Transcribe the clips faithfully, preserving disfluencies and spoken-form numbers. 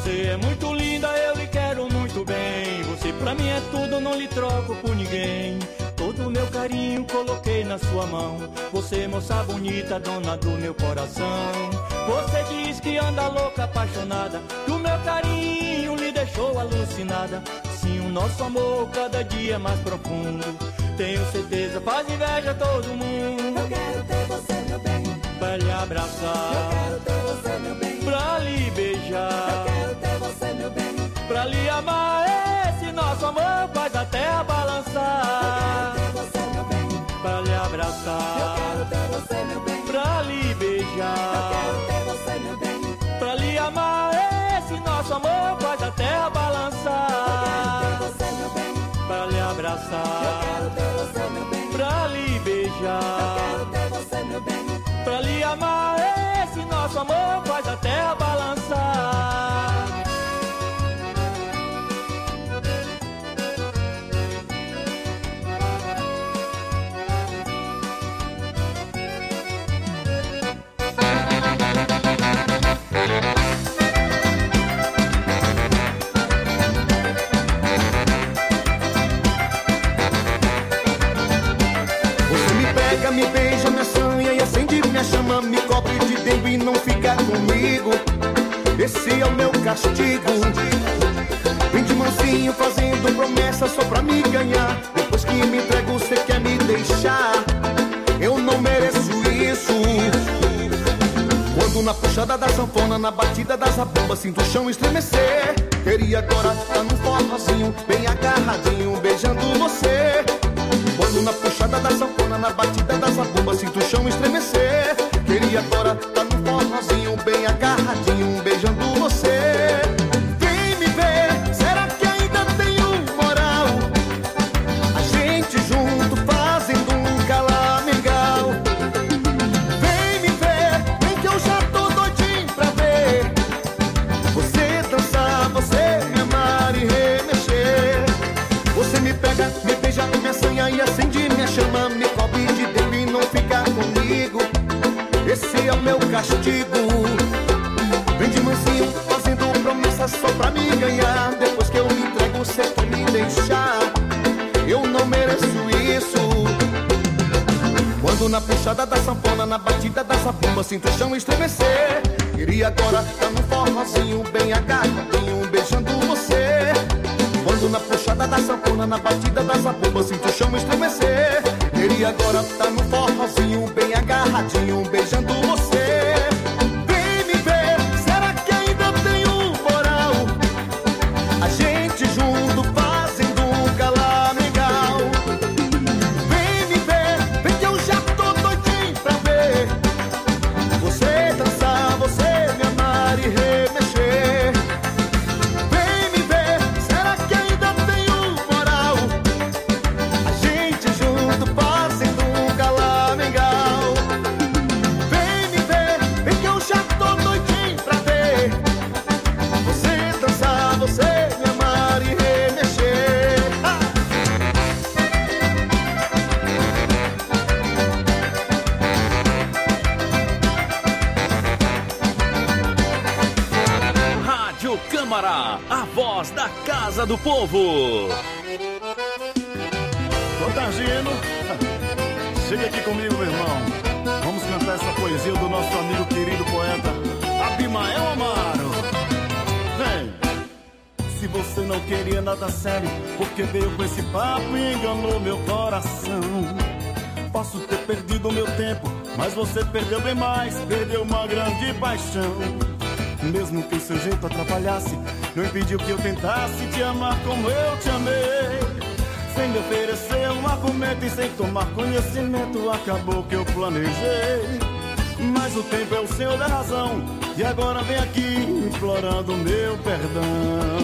Você é muito linda, eu lhe quero muito bem. Você pra mim é tudo, não lhe troco por ninguém. Todo o meu carinho coloquei na sua mão. Você, moça bonita, dona do meu coração. Você diz que anda louca, apaixonada, que o meu carinho lhe deixou alucinada. Sim, o nosso amor cada dia é mais profundo. Tenho certeza, faz inveja a todo mundo. Eu quero ter você, meu bem, pra lhe abraçar. eu quero ter você, meu bem, pra lhe beijar. eu quero ter você, meu bem, pra lhe amar. Esse nosso amor faz a terra balançar. eu quero ter você, meu bem, pra lhe abraçar. eu quero ter você, meu bem, pra lhe beijar. eu quero ter você, meu bem, pra lhe amar. Esse nosso amor faz a terra balançar. eu quero ter você, meu bem, pra lhe abraçar. eu quero ter você, meu bem, pra lhe beijar. eu quero ter você, meu bem, pra lhe amar. Esse nosso amor faz a terra balançar. Me beija, me assanha e acende minha chama, me cobre de dentro e não fica comigo. Esse é o meu castigo. Vem de mansinho fazendo promessa só pra me ganhar. Depois que me entrego você quer me deixar. Eu não mereço isso. Quando na puxada da sanfona, na batida das zabumbas, sinto o chão estremecer. Queria agora estar num forrozinho, bem agarradinho, beijando você. Quando na puxada da sanfona, na batida das zabumbas, sinto o chão estremecer. Queria agora estar num forrozinho, bem agarradinho, beijando você. Vem me ver, será que ainda tenho moral? A gente junto fazendo um calamengal. Vem me ver, vem que eu já tô doidinho pra ver você dançar, você me amar e remexer. Você me pega, me beija, me assanha e acende minha chama, me cobre de dentro e não fica comigo. Esse é o meu castigo. Vem de mansinho fazendo promessas só pra me ganhar. Depois que eu me entrego você quer me deixar. Eu não mereço isso. Quando na puxada da sanfona, na batida da zabumba, sinto o chão estremecer. Queria agora estar num forrozinho, bem agarradinho, beijando você. Quando na puxada da sanfona, na batida da zabumba, sinto o chão estremecer. Queria agora estar num forrozinho, bem agarradinho, beijando você. Vem me ver, será que ainda tenho moral? A gente junto fazendo um calamengal. Vem me ver, vem que eu já tô doidinho pra ver você dançar, você me amar e remexer. Vem me ver, será que ainda tenho moral? A gente junto fazendo um calamengal. Vem me ver, vem que eu já tô doidinho pra ver você dançar, você me amar e remexer. Ah! Rádio Câmara, a voz da Casa do Povo. Ô Targino, chega aqui comigo, meu irmão. Vamos cantar essa poesia do nosso amigo querido poeta Abimael Amaro. Vem! Se você não queria nada sério, porque veio com esse papo e enganou meu coração. Posso ter perdido o meu tempo, mas você perdeu bem mais, perdeu uma grande paixão. Mesmo que o seu jeito atrapalhasse, não impediu que eu tentasse te amar como eu te amei. Sem me oferecer um argumento e sem tomar conhecimento, acabou que eu planejei. Mas o tempo é o senhor da razão, e agora vem aqui implorando o meu perdão.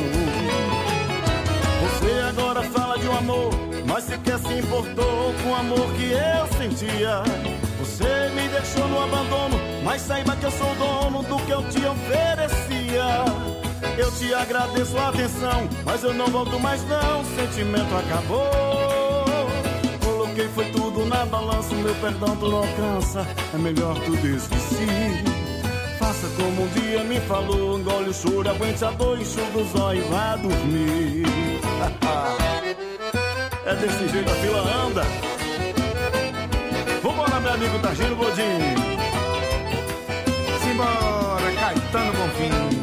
Você agora fala de um amor, mas sequer se importou com o amor que eu sentia. Você me deixou no abandono, mas saiba que eu sou dono do que eu te oferecia. Eu te agradeço a atenção, mas eu não volto mais não, o sentimento acabou. Coloquei foi tudo na balança, meu perdão tu não alcança, é melhor tu desistir. Faça como um dia me falou, engole o choro, aguenta dois chugos, zóio, vá dormir. É desse jeito a fila anda. Vambora, meu amigo Targino Godinho. Simbora, Caetano Bonfim.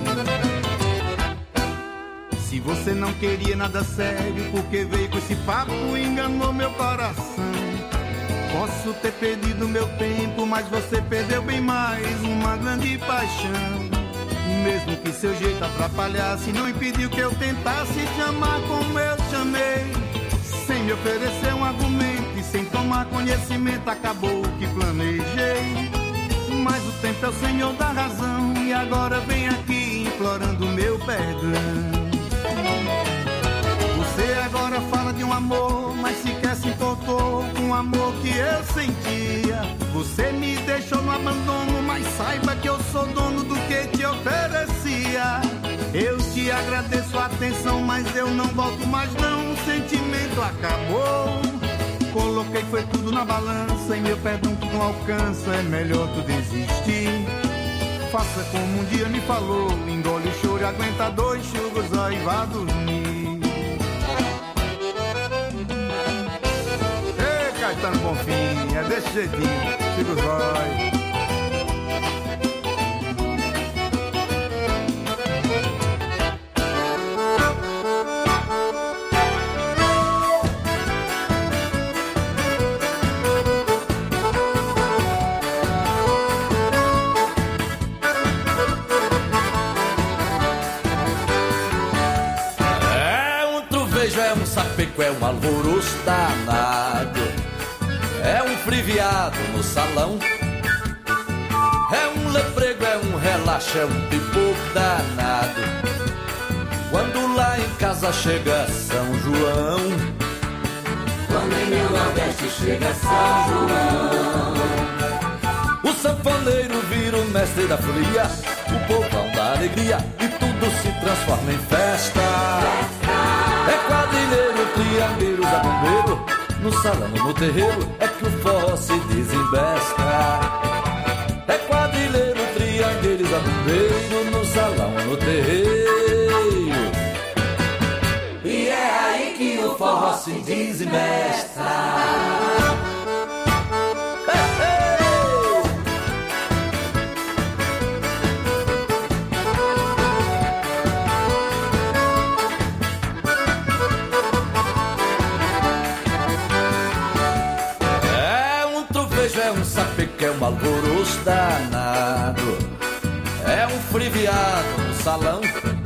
Se você não queria nada sério, porque veio com esse papo e enganou meu coração. Posso ter perdido meu tempo, mas você perdeu bem mais, uma grande paixão. Mesmo que seu jeito atrapalhasse, não impediu que eu tentasse te amar como eu te amei. Sem me oferecer um argumento e sem tomar conhecimento, acabou o que planejei. Mas o tempo é o senhor da razão, e agora vem aqui implorando meu perdão. Você agora fala de um amor, mas sequer se importou com o amor que eu sentia. Você me deixou no abandono, mas saiba que eu sou dono do que te oferecia. Eu te agradeço a atenção, mas eu não volto mais não, o sentimento acabou. Coloquei foi tudo na balança e meu perdão tu não alcança, é melhor tu desistir. Faça como um dia me falou, engole o choro e aguenta dois chugos, aí vá dormir. Ei, Caetano Bonfim, é desse jeitinho, siga os olhos. Sapeco é um alvoroço danado, é um friviado no salão, é um leprego, é um relaxo, é um pipoco danado. Quando lá em casa chega São João, quando em meu Nordeste chega São João, o sanfoneiro vira o mestre da folia, o povão da alegria e tudo se transforma em festa. É quadrilheiro, triangueiro, zabumbeiro, no salão, no terreiro, é que o forró se desembesta. É quadrilheiro, triangueiro, zabumbeiro, no salão, no terreiro, e é aí que o forró se desembesta. Que é um alvoroço danado, é um friviado no salão,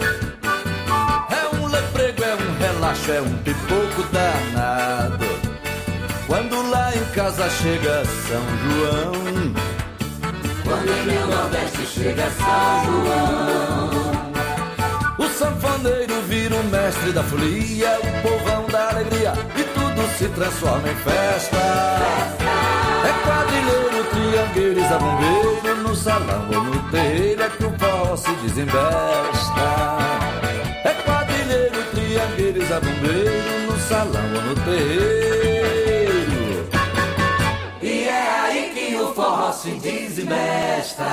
é um leprego, é um relaxo, é um pipoco danado. Quando lá em casa chega São João, quando em meu Nordeste chega São João, o sanfoneiro vira o mestre da folia, o povão da alegria e tudo se transforma em festa. É quadrilheiro, triangueiro e zabumbeiro, no salão ou no terreiro, é que o forró se desembesta. É quadrilheiro, triangueiro e zabumbeiro, no salão ou no terreiro, e é aí que o forró se desembesta.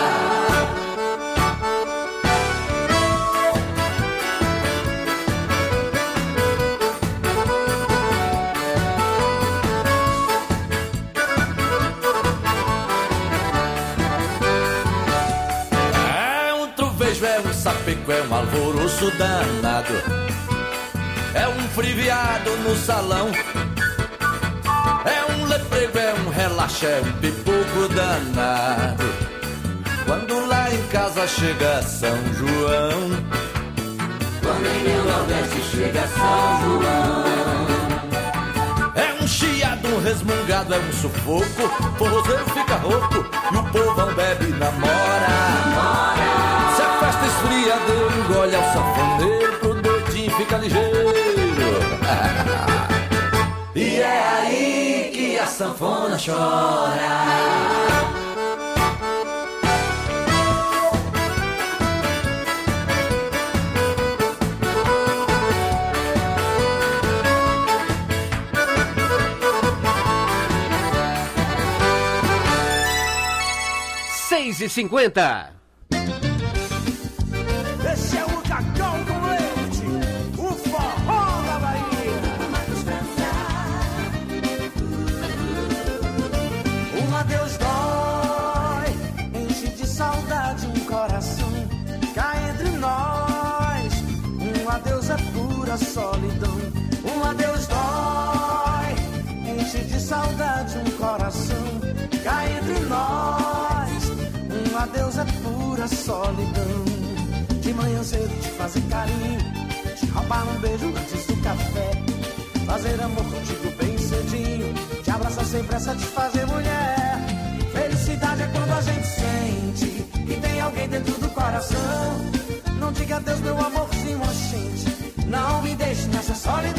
Sapeco é um alvoroço danado, é um friviado no salão, é um leprego, é um relaxo, é um pipoco danado. Quando lá em casa chega São João, quando em meu Nordeste chega São João, é um chiado, um resmungado, é um sufoco, o forrozeiro fica rouco e o povão bebe e namora. Se a festa esfria, deu engole ao sanfoneiro, pro doidinho fica ligeiro. E é aí que a sanfona chora. seis e cinquenta. pura solidão. Um adeus dói, enche de saudade um coração. Cá entre nós, um adeus é pura solidão. De manhã cedo te fazer carinho, te roubar um beijo antes do café, fazer amor contigo bem cedinho, te abraçar sem pressa, te fazer mulher. Felicidade é quando a gente sente que tem alguém dentro do coração. Não diga adeus, meu amorzinho, oxente, não me deixe nessa solidão.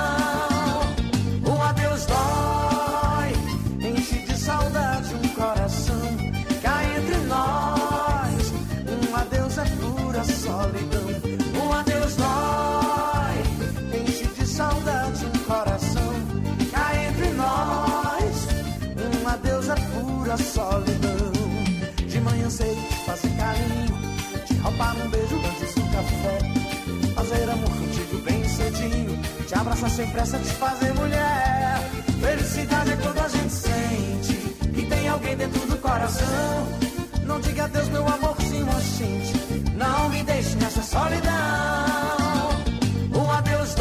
Um adeus dói, enche de saudade um coração. Cá entre nós, um adeus é pura solidão. Um adeus dói, enche de saudade um coração. Cá entre nós, um adeus é pura solidão. De manhã cedo te fazer carinho, te roubar um beijo antes do café, fazer amor contigo bem cedinho, te abraçar sem pressa, te fazer mulher. Felicidade é quando a gente sente que tem alguém dentro do coração. Não diga adeus, meu amorzinho, oxente, não me deixe nessa solidão. Um adeus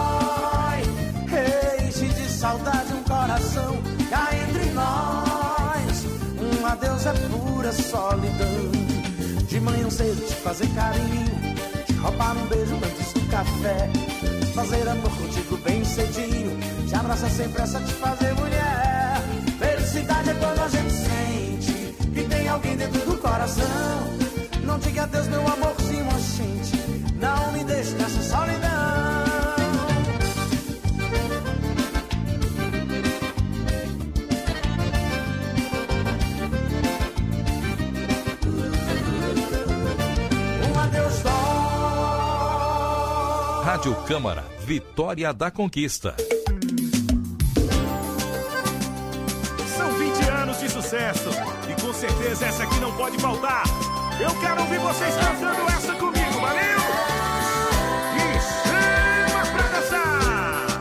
dói, enche de saudade um coração. Cá entre nós, um adeus é pura solidão. De manhã cedo te fazer carinho, te roubar um beijo antes do café, fazer amor contigo bem cedinho, te abraçar sem pressa, te fazer mulher. Felicidade é quando a gente sente que tem alguém dentro do coração. Não diga adeus, meu amorzinho, oxente, não me deixe nessa solidão. Rádio Câmara, Vitória da Conquista. São vinte anos de sucesso e com certeza essa aqui não pode faltar. Eu quero ouvir vocês cantando essa comigo, valeu? E chama pra dançar.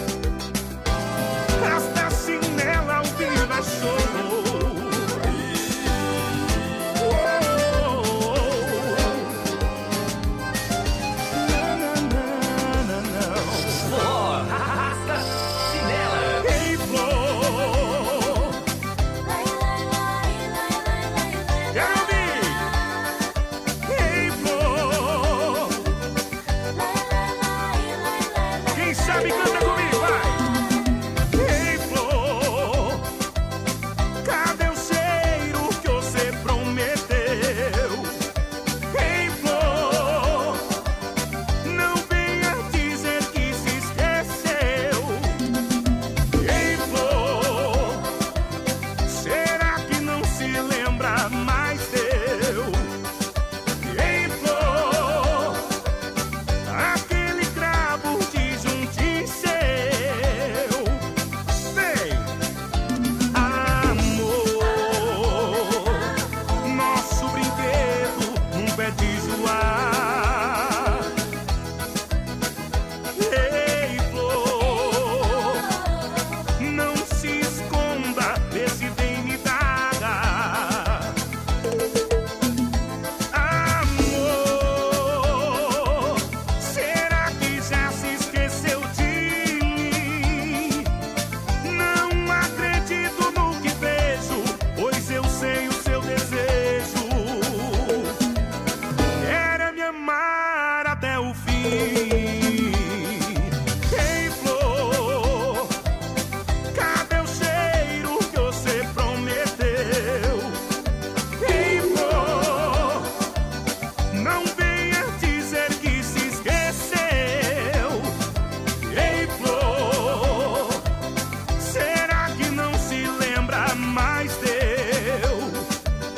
Rasta assim nela ao vivo é show.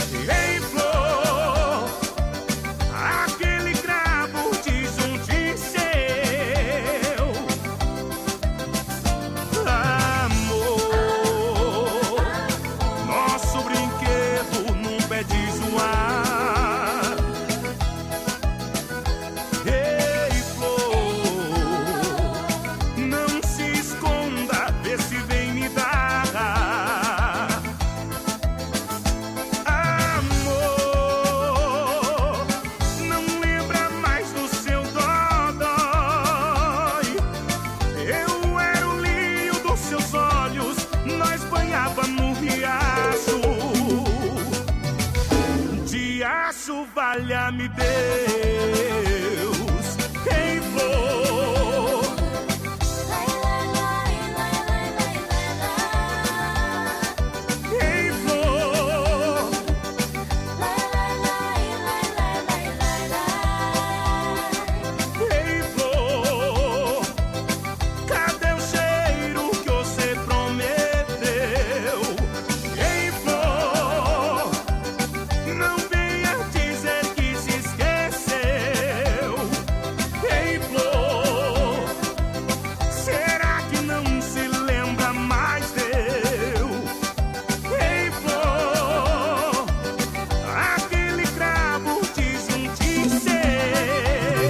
Aquele cravo diz um disse me Deus em flor. Em flor. Em flor. Cadê o cheiro que você prometeu? Em flor. Não venha dizer que se esqueceu. Em flor. Será que não se lembra mais deu? Em flor. Aquele cravo diz um dizer.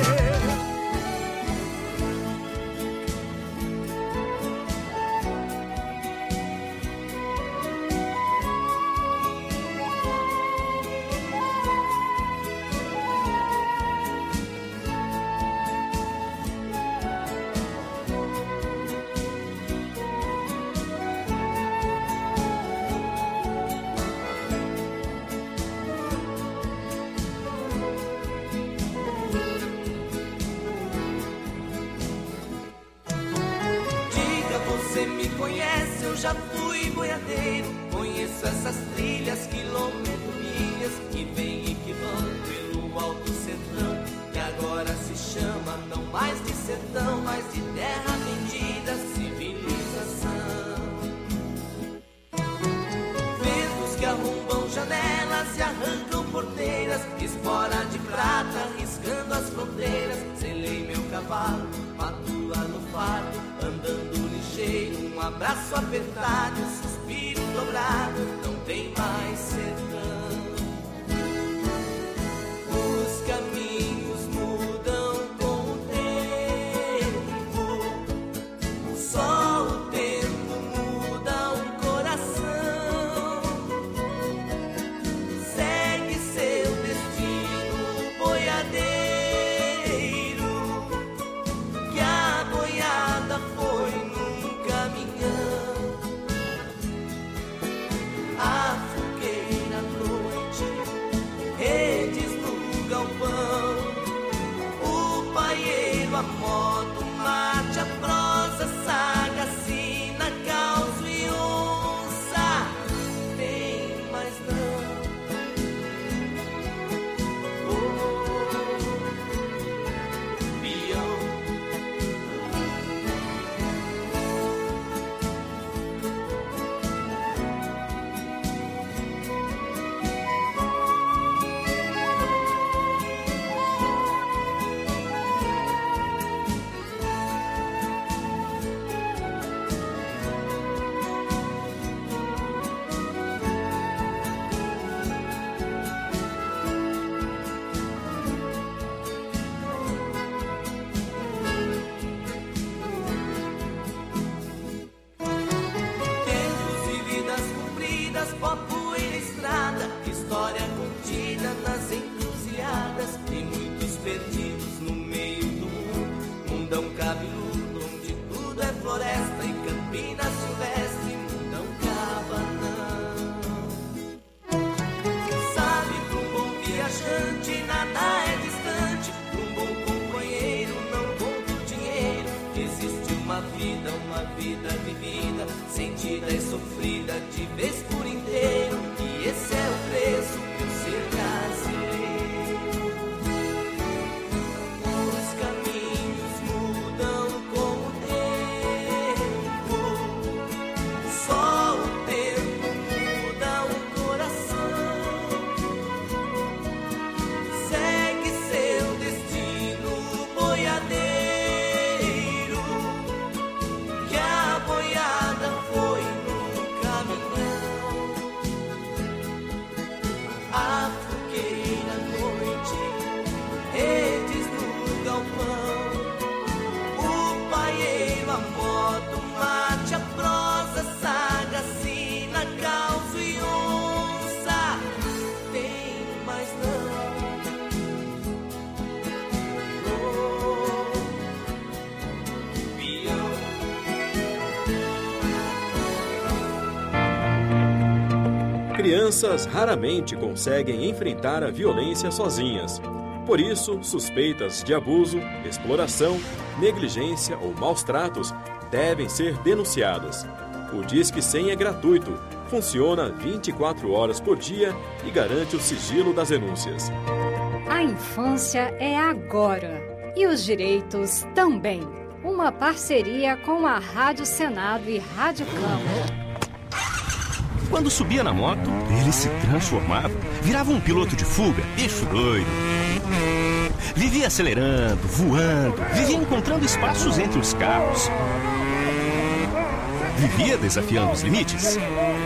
Diga, você me conhece, eu já fui boiadeiro. Conheço essas trilhas, quilômetros, milhas, que vêm e que vão pelo alto sertão, que agora se chama não mais de sertão, mas de terra vendida, civilização. Ventos que arrombam janelas e arrancam porteiras, espora de prata riscando as fronteiras. Selei meu cavalo, matua no fardo, andando ligeiro, um abraço apertado, um suspiro dobrado, não tem mais sertão. Os caminhos mudam com o tempo, só o tempo muda o coração. Segue seu destino, boiadeiro, que a boiada foi num caminhão. A fogueira à noite, redes no galpão, o paieiro, a moto, o mate, a prosa, sagacina, caos e onça. Tem mais não. Oh, peão. Tempos e vidas cumpridas, pó, poeira, estrada, história contida nas encruzilhadas, e muitos perdidos no meio do mundo. Mundão cabeludo, onde tudo é floresta e campina silvestre, mundão cabanão. Sabe, pra um bom viajante nada é distante, pra um bom companheiro não conta o dinheiro. Existe uma vida, uma vida vivida, sentida e sofrida de vez por inteiro, e esse é o preço por ser brasileiro. Os caminhos mudam com o tempo, só o tempo muda o coração. Segue seu destino, boiadeiro, que a boiada foi no caminhão. A fogueira à noite, redes no galpão, o paieiro, a moto, o mate, a prosa, sagacina, caos e onça. Tem mais não. Oh, peão. Crianças raramente conseguem enfrentar a violência sozinhas. Por isso, suspeitas de abuso, exploração, negligência ou maus tratos devem ser denunciadas. O Disque cem é gratuito, funciona vinte e quatro horas por dia e garante o sigilo das denúncias. A infância é agora e os direitos também. Uma parceria com a Rádio Senado e Rádio Câmara. Quando subia na moto, ele se transformava, virava um piloto de fuga, bicho doido. Vivia acelerando, voando, vivia encontrando espaços entre os carros. Vivia desafiando os limites.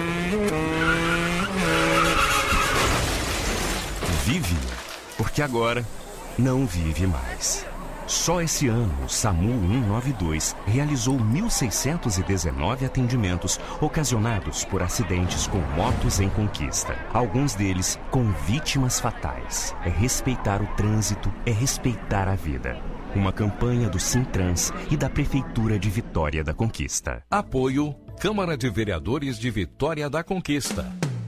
Vive, porque agora não vive mais. Só esse ano, o SAMU cento e noventa e dois realizou mil seiscentos e dezenove atendimentos ocasionados por acidentes com motos em conquista. Alguns deles com vítimas fatais. É respeitar o trânsito, é respeitar a vida. Uma campanha do Sintrans e da Prefeitura de Vitória da Conquista. Apoio Câmara de Vereadores de Vitória da Conquista.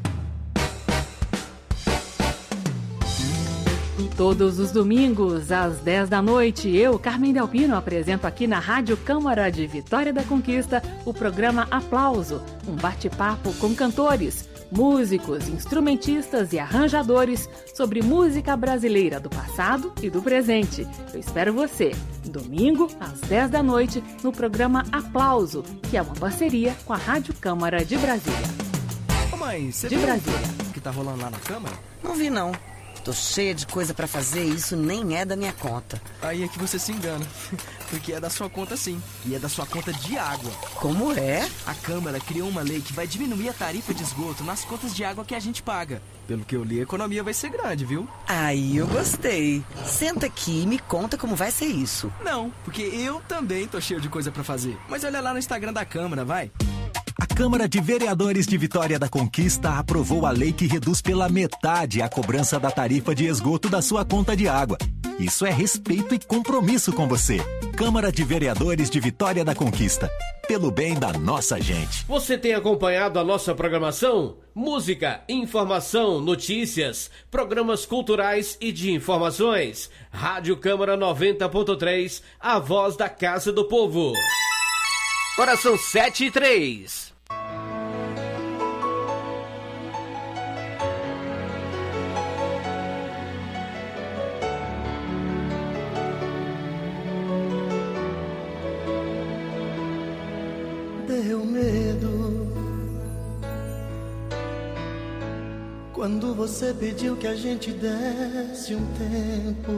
Todos os domingos, às dez da noite, eu, Carmen Delpino, apresento aqui na Rádio Câmara de Vitória da Conquista o programa Aplauso, um bate-papo com cantores, músicos, instrumentistas e arranjadores sobre música brasileira do passado e do presente. Eu espero você, domingo, às dez da noite, no programa Aplauso, que é uma parceria com a Rádio Câmara de Brasília. Ô mãe, você de viu Brasília. o que tá rolando lá na Câmara? Não vi, não. Tô cheia de coisa pra fazer e isso nem é da minha conta. Aí é que você se engana, porque é da sua conta sim, e é da sua conta de água. Como é? A Câmara criou uma lei que vai diminuir a tarifa de esgoto nas contas de água que a gente paga. Pelo que eu li, a economia vai ser grande, viu? Aí eu gostei. Senta aqui e me conta como vai ser isso. Não, porque eu também tô cheio de coisa pra fazer. Mas olha lá no Instagram da Câmara, vai. A Câmara de Vereadores de Vitória da Conquista aprovou a lei que reduz pela metade a cobrança da tarifa de esgoto da sua conta de água. Isso é respeito e compromisso com você. Câmara de Vereadores de Vitória da Conquista. Pelo bem da nossa gente. Você tem acompanhado a nossa programação? Música, informação, notícias, programas culturais e de informações. Rádio Câmara noventa ponto três, a voz da Casa do Povo. Agora são sete e três. Deu medo quando você pediu que a gente desse um tempo.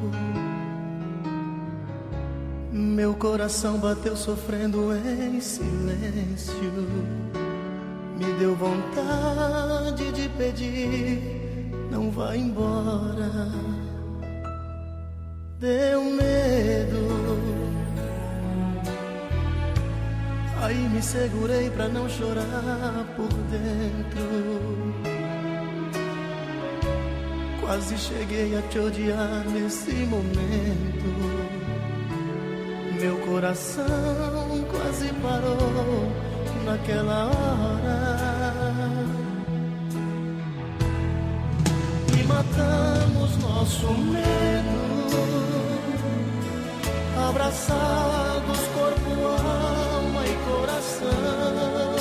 Meu coração bateu sofrendo em silêncio. Me deu vontade de pedir, não vá embora. Deu medo. Aí me segurei pra não chorar por dentro. Quase cheguei a te odiar nesse momento. Meu coração quase parou naquela hora. E matamos nosso medo, abraçados corpo, alma e coração.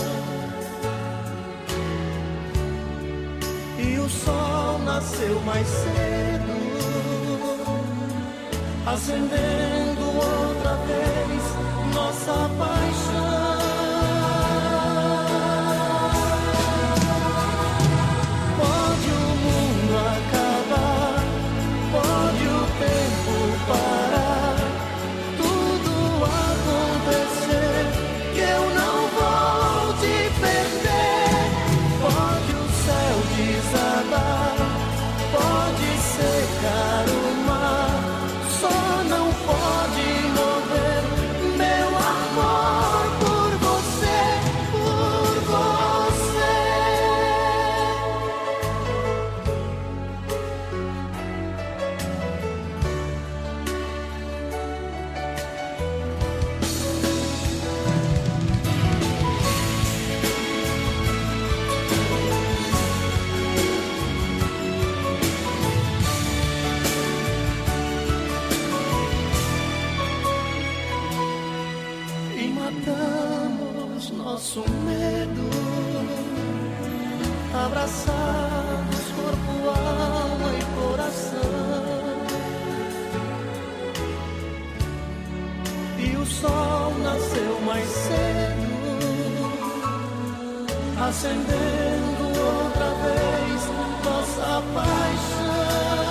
E o sol nasceu mais cedo, acendendo outra vez nossa paixão. Pode o mundo acabar, pode o tempo parar, tudo acontecer, que eu não vou te perder. Pode o céu desabar, pode secar o mar, só não pode morrer meu amor. matamos nosso medo, abraçados corpo, alma e coração. E o sol nasceu mais cedo, acendendo outra vez nossa paixão.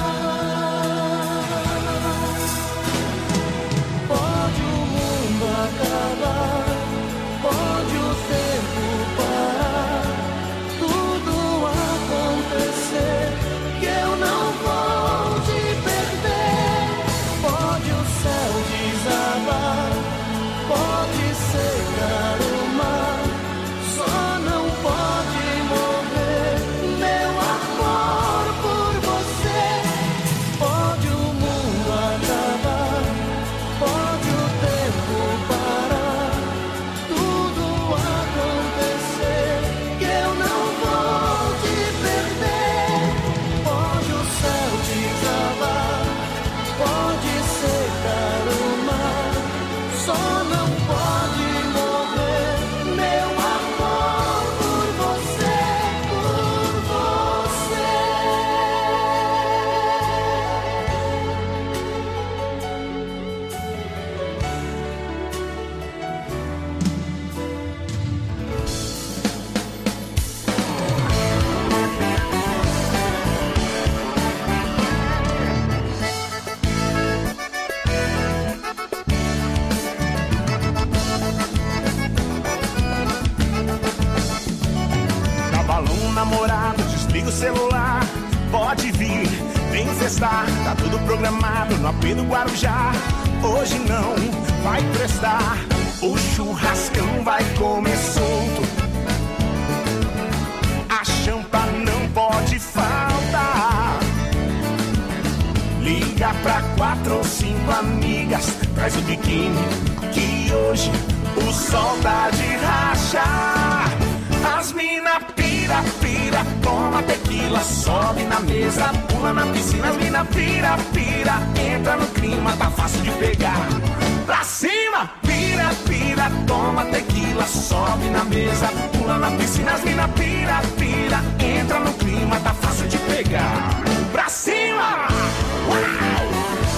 Pode o mundo acabar, pode o tempo parar, tudo acontecer, que eu não vou te perder. Pode o céu desabar, pode secar o mar, só não pode morrer meu amor por você. Pode o mundo acabar, pode o tempo parar, tudo acontecer, que eu não vou te perder. Pode o céu desabar, pode secar o mar, só não pode morrer meu amor por você, por você. Tá balão namorado, desliga o celular. Pode vir, vem festar. Tá tudo programado no A P do Guarujá. Hoje não vai prestar, o churrascão vai comer solto. A champa não pode faltar. Liga pra quatro ou cinco amigas, traz o biquíni, que hoje o sol tá de rachar. As mina pira, pira, toma tequila, sobe na mesa, pula na piscina. As mina pira, pira, entra no clima, tá fácil de pegar. Pra cima, pira, pira, toma tequila, sobe na mesa, pula na piscina. As mina pira, pira, entra no clima, tá fácil de pegar. Pra cima! Uau!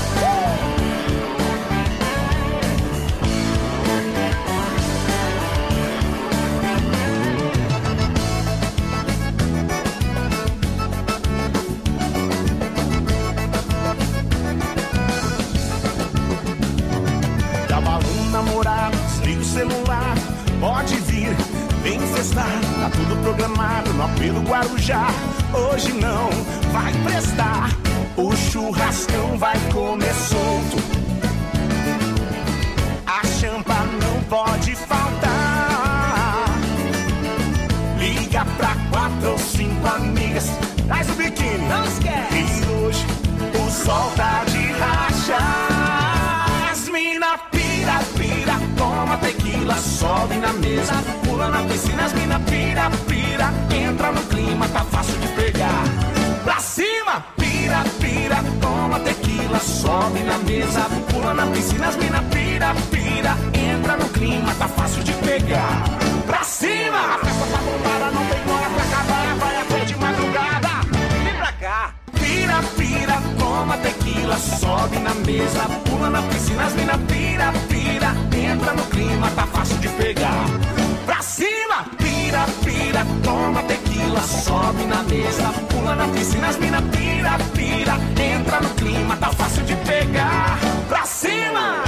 Namorado, desliga o celular, pode vir, vem festar. Tá tudo programado no A P do Guarujá. Hoje não vai prestar, o churrascão vai comer solto. A champa não pode faltar. Liga pra quatro ou cinco amigas, traz o biquíni, não esquece. E hoje o sol tá de rachar. As mina pira, pira, toma tequila, sobe na mesa, pula na piscina. As mina pira, pira, entra no clima, tá fácil de pegar. Pra cima, pira, pira, toma tequila, sobe na mesa, pula na piscina. As mina pira, pira, entra no clima, tá fácil de pegar. Pra cima, a festa tá bombada, não tem hora pra acabar, vai até de madrugada. Vem pra cá. Pira, pira, toma tequila, sobe na mesa, pula na piscina. As mina pira, pira, entra no clima, tá fácil de pegar. Pra cima, pira, pira, toma tequila, sobe na mesa, pula na piscina. As mina pira, pira, entra no clima, tá fácil de pegar. Pra cima!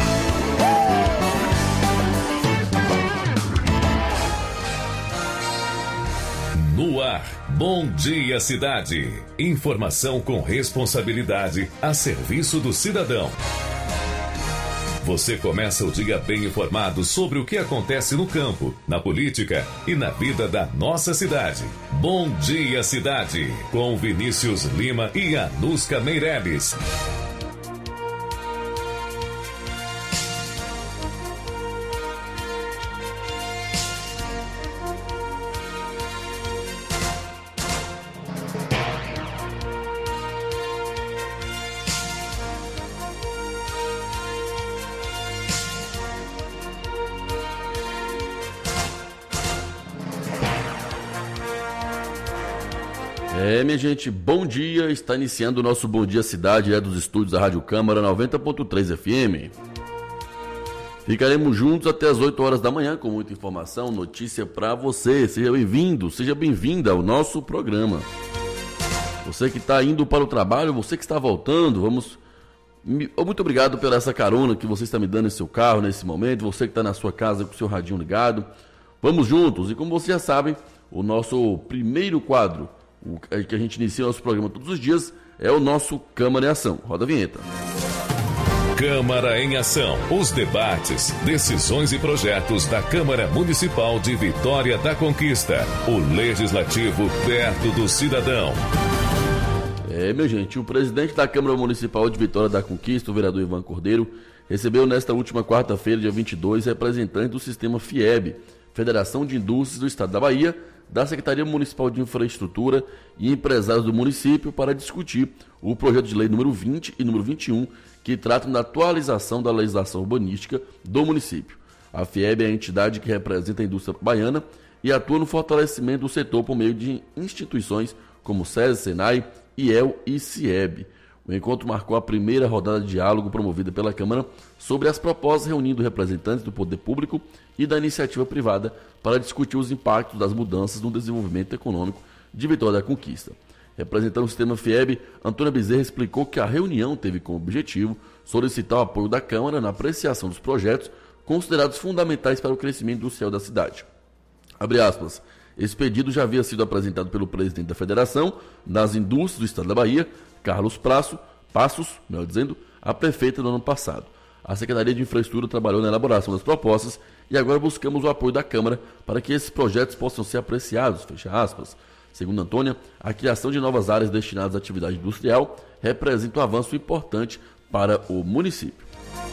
No ar, Bom Dia Cidade. Informação com responsabilidade a serviço do cidadão. Você começa o dia bem informado sobre o que acontece no campo, na política e na vida da nossa cidade. Bom Dia Cidade, com Vinícius Lima e Anuska Meireles. É, minha gente, bom dia. Está iniciando o nosso Bom Dia Cidade, é dos estúdios da Rádio Câmara noventa ponto três F M. Ficaremos juntos até as oito horas da manhã com muita informação, notícia para você. Seja bem-vindo, seja bem-vinda ao nosso programa. Você que está indo para o trabalho, você que está voltando, vamos... Muito obrigado pela essa carona que você está me dando em seu carro nesse momento, você que está na sua casa com o seu radinho ligado. Vamos juntos, e como vocês já sabem, o nosso primeiro quadro, o que a gente inicia o nosso programa todos os dias, é o nosso Câmara em Ação. Roda a vinheta. Câmara em Ação. Os debates, decisões e projetos da Câmara Municipal de Vitória da Conquista. O Legislativo perto do cidadão. É, meu gente, o presidente da Câmara Municipal de Vitória da Conquista, o vereador Ivan Cordeiro, recebeu nesta última quarta-feira, dia vinte e dois, representantes do sistema FIEB, Federação de Indústrias do Estado da Bahia, da Secretaria Municipal de Infraestrutura e empresários do município para discutir o projeto de lei número vinte e número vinte e um, que tratam da atualização da legislação urbanística do município. A FIEB é a entidade que representa a indústria baiana e atua no fortalecimento do setor por meio de instituições como SESI, SENAI, I E L e CIEB. O encontro marcou a primeira rodada de diálogo promovida pela Câmara sobre as propostas, reunindo representantes do poder público e da iniciativa privada para discutir os impactos das mudanças no desenvolvimento econômico de Vitória da Conquista. Representando o sistema FIEB, Antônia Bezerra explicou que a reunião teve como objetivo solicitar o apoio da Câmara na apreciação dos projetos considerados fundamentais para o crescimento industrial da cidade. Abre aspas. Esse pedido já havia sido apresentado pelo presidente da Federação das Indústrias do Estado da Bahia, Carlos Praço, Passos, melhor dizendo, a prefeita no ano passado. A Secretaria de Infraestrutura trabalhou na elaboração das propostas e agora buscamos o apoio da Câmara para que esses projetos possam ser apreciados, fecha aspas. Segundo Antônia, a criação de novas áreas destinadas à atividade industrial representa um avanço importante para o município.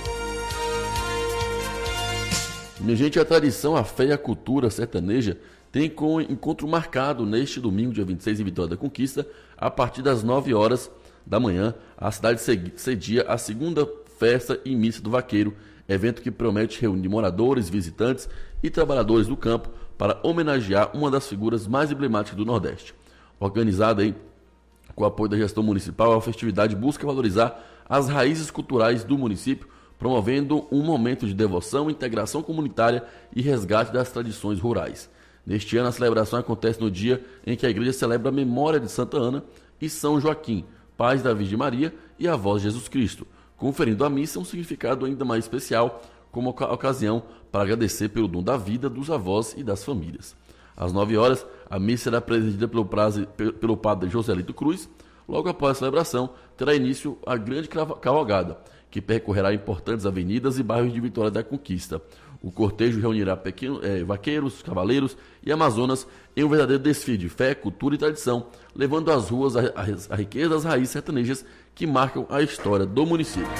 Minha gente, a tradição, a fé e a cultura sertaneja tem com encontro marcado neste domingo, dia vinte e seis, em Vitória da Conquista, a partir das nove horas da manhã. A cidade cedia a segunda festa e missa do vaqueiro, evento que promete reunir moradores, visitantes e trabalhadores do campo para homenagear uma das figuras mais emblemáticas do Nordeste. Organizada aí com o apoio da gestão municipal, a festividade busca valorizar as raízes culturais do município, promovendo um momento de devoção, integração comunitária e resgate das tradições rurais. Neste ano, a celebração acontece no dia em que a igreja celebra a memória de Santa Ana e São Joaquim, pais da Virgem Maria e avós de Jesus Cristo, conferindo à missa um significado ainda mais especial, como ocasião para agradecer pelo dom da vida dos avós e das famílias. Às nove horas, a missa será presidida pelo, prazo, pelo padre Joselito Cruz. Logo após a celebração, terá início a grande cavalgada, que percorrerá importantes avenidas e bairros de Vitória da Conquista. O cortejo reunirá pequenos, é, vaqueiros, cavaleiros e amazonas em um verdadeiro desfile de fé, cultura e tradição, levando às ruas a, a, a riqueza das raízes sertanejas que marcam a história do município.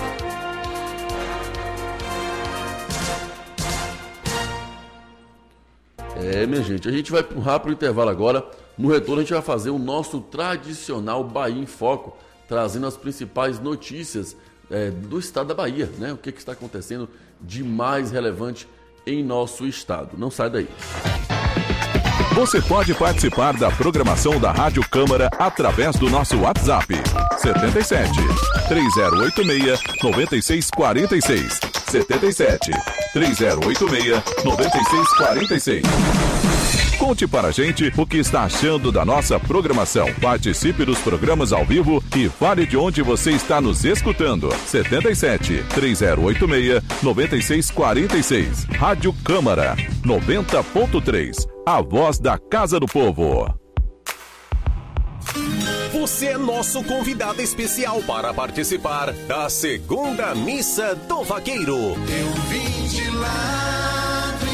É, minha gente, a gente vai para um rápido intervalo agora. No retorno a gente vai fazer o nosso tradicional Bahia em Foco, trazendo as principais notícias é, do estado da Bahia, né? O que, que está acontecendo de mais relevante em nosso estado. Não sai daí. Você pode participar da programação da Rádio Câmara através do nosso WhatsApp setenta e sete, três zero oito seis, nove seis quatro seis setenta e sete, três zero oito seis, nove seis quatro seis. Conte para a gente o que está achando da nossa programação. Participe dos programas ao vivo e fale de onde você está nos escutando. setenta e sete, três zero oito seis, nove seis quatro seis. Rádio Câmara noventa ponto três. A voz da Casa do Povo. Você é nosso convidado especial para participar da segunda missa do vaqueiro. Eu vim de lá do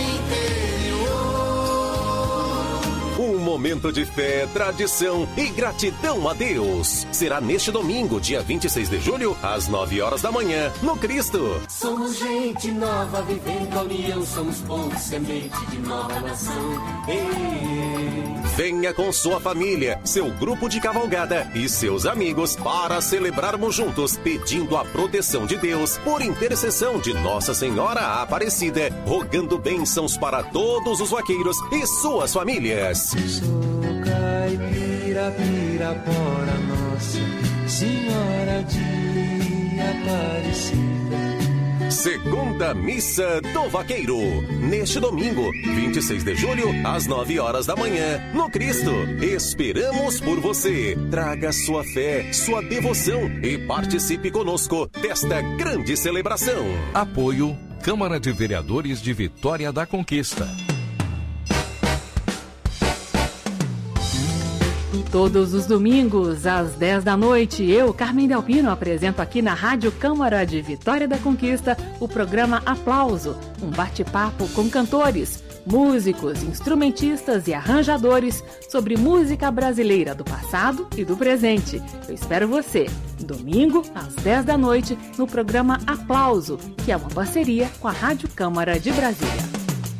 interior. Um momento de fé, tradição e gratidão a Deus. Será neste domingo, dia vinte e seis de julho, às nove horas da manhã, no Cristo. Somos gente nova, vivendo a união, somos povo, semente de nova nação. Ei. Venha com sua família, seu grupo de cavalgada e seus amigos para celebrarmos juntos, pedindo a proteção de Deus por intercessão de Nossa Senhora Aparecida, rogando bênçãos para todos os vaqueiros e suas famílias. Sou caipira, pira, Pirapora, Nossa Senhora de Aparecida. Segunda Missa do Vaqueiro. Neste domingo, vinte e seis de julho, às nove horas da manhã, no Cristo. Esperamos por você. Traga sua fé, sua devoção e participe conosco desta grande celebração. Apoio Câmara de Vereadores de Vitória da Conquista. Todos os domingos, às dez da noite, eu, Carmen Delpino, apresento aqui na Rádio Câmara de Vitória da Conquista o programa Aplauso, um bate-papo com cantores, músicos, instrumentistas e arranjadores sobre música brasileira do passado e do presente. Eu espero você, domingo, às dez da noite, no programa Aplauso, que é uma parceria com a Rádio Câmara de Brasília.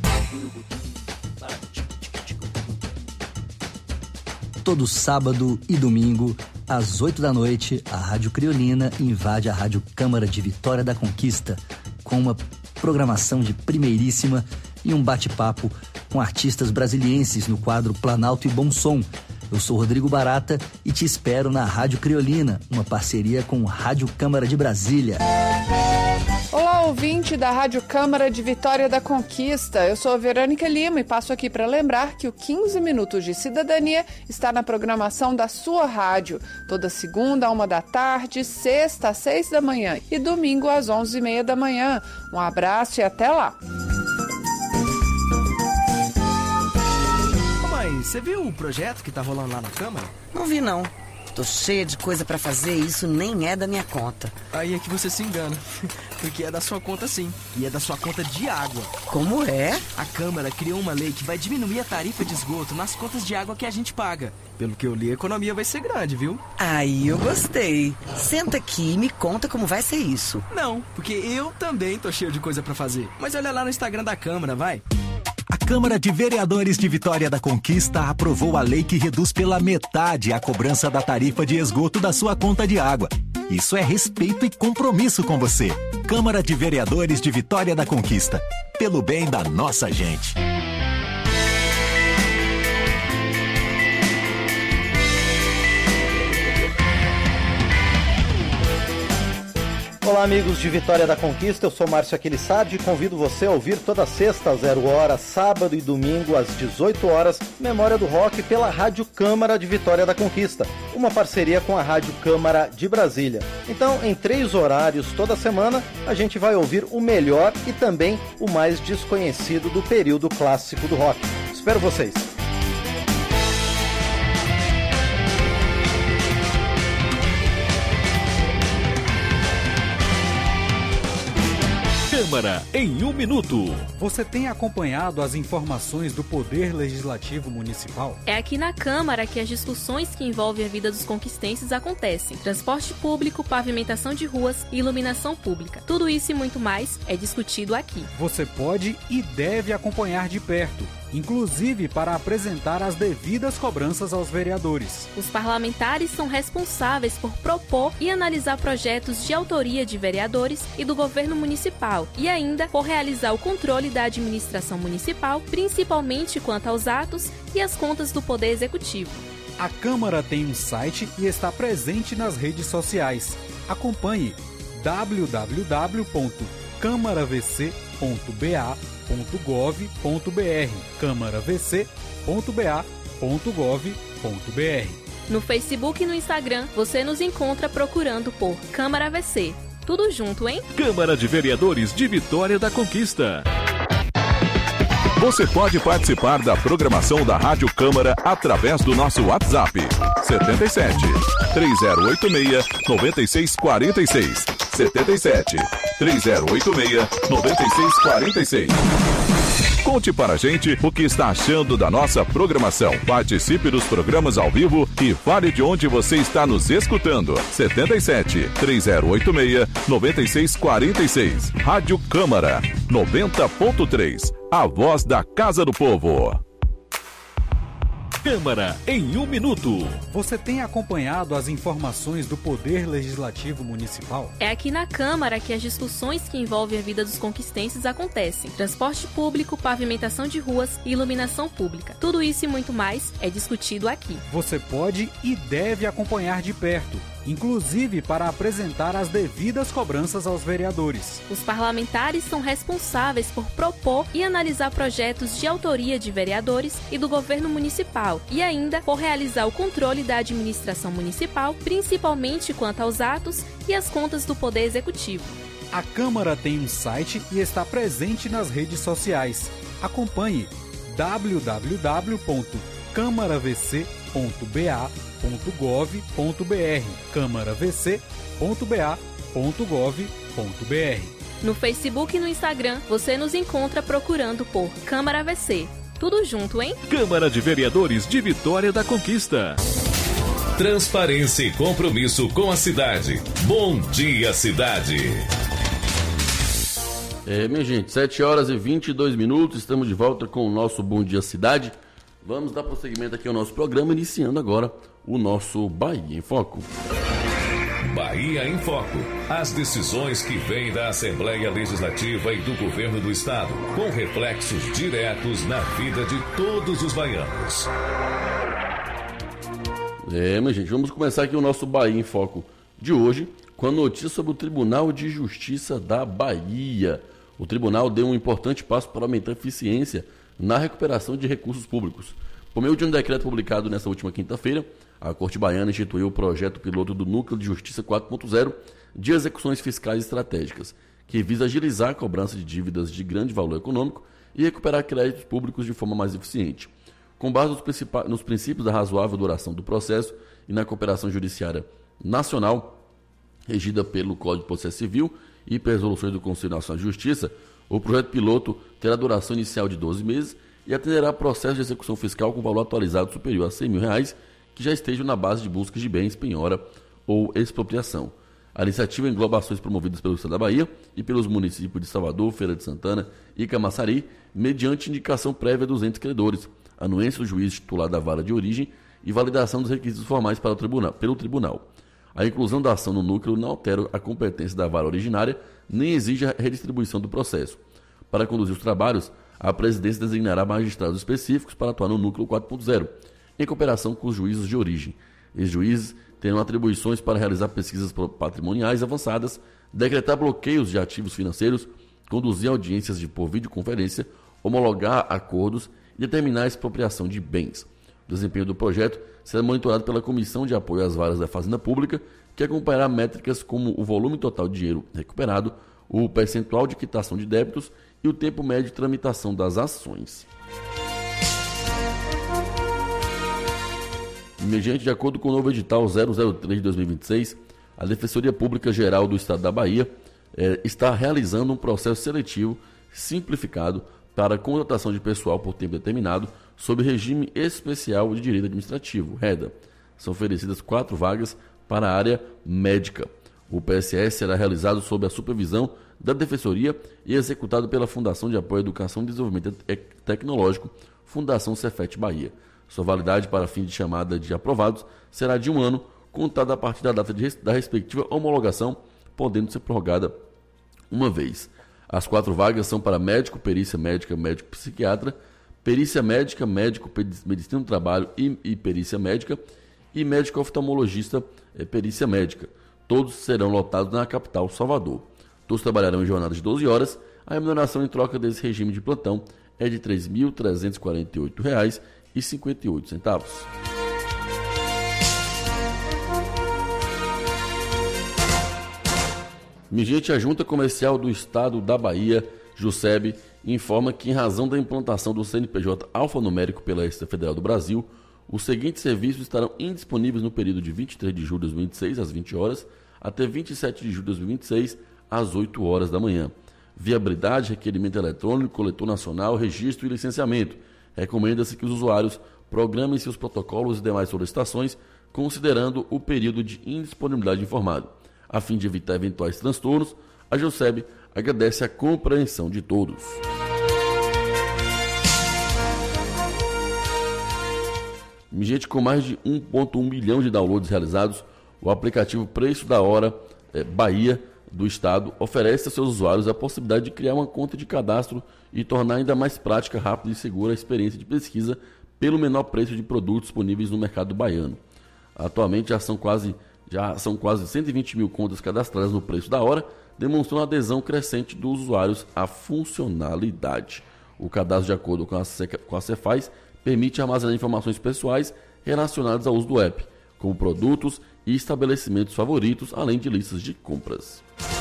Todo sábado e domingo, às oito da noite, a Rádio Criolina invade a Rádio Câmara de Vitória da Conquista com uma programação de primeiríssima e um bate-papo com artistas brasilienses no quadro Planalto e Bom Som. Eu sou Rodrigo Barata e te espero na Rádio Criolina, uma parceria com Rádio Câmara de Brasília. Olá, ouvinte da Rádio Câmara de Vitória da Conquista. Eu sou a Verônica Lima e passo aqui para lembrar que o quinze Minutos de Cidadania está na programação da sua rádio. Toda segunda, a uma da tarde, sexta, às seis da manhã e domingo, às onze e meia da manhã. Um abraço e até lá. Mãe, você viu o projeto que tá rolando lá na Câmara? Não vi, não. Tô cheia de coisa pra fazer e isso nem é da minha conta. Aí é que você se engana, porque é da sua conta sim, e é da sua conta de água. Como é? A Câmara criou uma lei que vai diminuir a tarifa de esgoto nas contas de água que a gente paga. Pelo que eu li, a economia vai ser grande, viu? Aí eu gostei. Senta aqui e me conta como vai ser isso. Não, porque eu também tô cheio de coisa pra fazer. Mas olha lá no Instagram da Câmara, vai. A Câmara de Vereadores de Vitória da Conquista aprovou a lei que reduz pela metade a cobrança da tarifa de esgoto da sua conta de água. Isso é respeito e compromisso com você. Câmara de Vereadores de Vitória da Conquista. Pelo bem da nossa gente. Olá, amigos de Vitória da Conquista, eu sou Márcio Aquilissardi e convido você a ouvir toda sexta às zero hora, sábado e domingo às dezoito horas, Memória do Rock pela Rádio Câmara de Vitória da Conquista, uma parceria com a Rádio Câmara de Brasília. Então, em três horários toda semana, a gente vai ouvir o melhor e também o mais desconhecido do período clássico do rock. Espero vocês! Câmara em um minuto. Você tem acompanhado as informações do Poder Legislativo Municipal? É aqui na Câmara que as discussões que envolvem a vida dos conquistenses acontecem. Transporte público, pavimentação de ruas e iluminação pública. Tudo isso e muito mais é discutido aqui. Você pode e deve acompanhar de perto, inclusive para apresentar as devidas cobranças aos vereadores. Os parlamentares são responsáveis por propor e analisar projetos de autoria de vereadores e do governo municipal e ainda por realizar o controle da administração municipal, principalmente quanto aos atos e às contas do Poder Executivo. A Câmara tem um site e está presente nas redes sociais. Acompanhe w w w ponto câmara v c ponto b a ponto gov ponto b r câmara v c ponto b a ponto gov ponto b r. No Facebook e no Instagram você nos encontra procurando por Câmara V C. Tudo junto, hein? Câmara de Vereadores de Vitória da Conquista. Você pode participar da programação da Rádio Câmara através do nosso WhatsApp setenta e sete, três zero oito seis, nove seis quatro seis setenta e sete, três zero oito seis, nove seis quatro seis. Conte para a gente o que está achando da nossa programação. Participe dos programas ao vivo e fale de onde você está nos escutando. setenta e sete, três zero oito seis, nove seis quatro seis. Rádio Câmara noventa ponto três. A voz da Casa do Povo. Câmara em um minuto. Você tem acompanhado as informações do Poder Legislativo Municipal? É aqui na Câmara que as discussões que envolvem a vida dos conquistenses acontecem. Transporte público, pavimentação de ruas e iluminação pública. Tudo isso e muito mais é discutido aqui. Você pode e deve acompanhar de perto, inclusive para apresentar as devidas cobranças aos vereadores. Os parlamentares são responsáveis por propor e analisar projetos de autoria de vereadores e do governo municipal e ainda por realizar o controle da administração municipal, principalmente quanto aos atos e às contas do Poder Executivo. A Câmara tem um site e está presente nas redes sociais. Acompanhe w w w ponto câmara v c ponto b a ponto gov ponto b r câmara v c ponto b a ponto gov ponto b r. No Facebook e no Instagram, você nos encontra procurando por Câmara V C. Tudo junto, hein? Câmara de Vereadores de Vitória da Conquista. Transparência e compromisso com a cidade. Bom dia, cidade. É, minha gente, sete horas e vinte e dois minutos, estamos de volta com o nosso Bom Dia Cidade. Vamos dar prosseguimento aqui ao nosso programa, iniciando agora o nosso Bahia em Foco. Bahia em Foco. As decisões que vêm da Assembleia Legislativa e do Governo do Estado, com reflexos diretos na vida de todos os baianos. É, minha gente, vamos começar aqui o nosso Bahia em Foco de hoje com a notícia sobre o Tribunal de Justiça da Bahia. O tribunal deu um importante passo para aumentar a eficiência na recuperação de recursos públicos. Por meio de um decreto publicado nesta última quinta-feira, a Corte Baiana instituiu o projeto piloto do Núcleo de Justiça quatro ponto zero de execuções fiscais estratégicas, que visa agilizar a cobrança de dívidas de grande valor econômico e recuperar créditos públicos de forma mais eficiente. Com base nos, principais, nos princípios da razoável duração do processo e na cooperação judiciária nacional, regida pelo Código de Processo Civil e pelas resoluções do Conselho Nacional de Justiça, o projeto piloto terá duração inicial de doze meses e atenderá processo de execução fiscal com valor atualizado superior a cem mil reais, que já estejam na base de buscas de bens, penhora ou expropriação. A iniciativa engloba ações promovidas pelo Estado da Bahia e pelos municípios de Salvador, Feira de Santana e Camaçari, mediante indicação prévia dos entes credores, anuência do juiz titular da vara de origem e validação dos requisitos formais para o tribunal, pelo tribunal. A inclusão da ação no núcleo não altera a competência da vara originária, nem exige a redistribuição do processo. Para conduzir os trabalhos, a presidência designará magistrados específicos para atuar no núcleo quatro ponto zero, em cooperação com os juízes de origem. Esses juízes terão atribuições para realizar pesquisas patrimoniais avançadas, decretar bloqueios de ativos financeiros, conduzir audiências de por videoconferência, homologar acordos e determinar a expropriação de bens. O desempenho do projeto será monitorado pela Comissão de Apoio às Varas da Fazenda Pública, que acompanhará métricas como o volume total de dinheiro recuperado, o percentual de quitação de débitos e o tempo médio de tramitação das ações. Mediante, de acordo com o novo edital zero zero três de dois mil e vinte e seis, a Defensoria Pública Geral do Estado da Bahia eh, está realizando um processo seletivo simplificado para a contratação de pessoal por tempo determinado sob regime especial de direito administrativo, REDA. São oferecidas quatro vagas para a área médica. O P S S será realizado sob a supervisão da Defensoria e executado pela Fundação de Apoio à Educação e Desenvolvimento Tecnológico, Fundação Cefet Bahia. Sua validade para fim de chamada de aprovados será de um ano, contada a partir da data de, da respectiva homologação, podendo ser prorrogada uma vez. As quatro vagas são para médico, perícia médica, médico psiquiatra, perícia médica, médico medicina do trabalho e, e perícia médica, e médico oftalmologista, é, perícia médica. Todos serão lotados na capital, Salvador. Todos trabalharão em jornadas de doze horas. A remuneração em troca desse regime de plantão é de três mil trezentos e quarenta e oito reais e cinquenta e oito centavos. Minha gente, a Junta Comercial do Estado da Bahia, JUSEB, informa que, em razão da implantação do C N P J alfanumérico pela Receita Federal do Brasil, os seguintes serviços estarão indisponíveis no período de vinte e três de julho de dois mil e vinte e seis, às vinte horas, até vinte e sete de julho de dois mil e vinte e seis, às oito horas da manhã. Viabilidade, requerimento eletrônico, coletor nacional, registro e licenciamento. Recomenda-se que os usuários programem seus protocolos e demais solicitações, considerando o período de indisponibilidade informado. A fim de evitar eventuais transtornos, a JUSEB agradece a compreensão de todos. Gente, com mais de um vírgula um milhão de downloads realizados, o aplicativo Preço da Hora é, Bahia do Estado oferece aos seus usuários a possibilidade de criar uma conta de cadastro e tornar ainda mais prática, rápida e segura a experiência de pesquisa pelo menor preço de produtos disponíveis no mercado baiano. Atualmente já são quase, já são quase cento e vinte mil contas cadastradas no Preço da Hora, demonstrando a adesão crescente dos usuários à funcionalidade. O cadastro, de acordo com a, com a Cefaz, permite armazenar informações pessoais relacionadas ao uso do app, como produtos e estabelecimentos favoritos, além de listas de compras.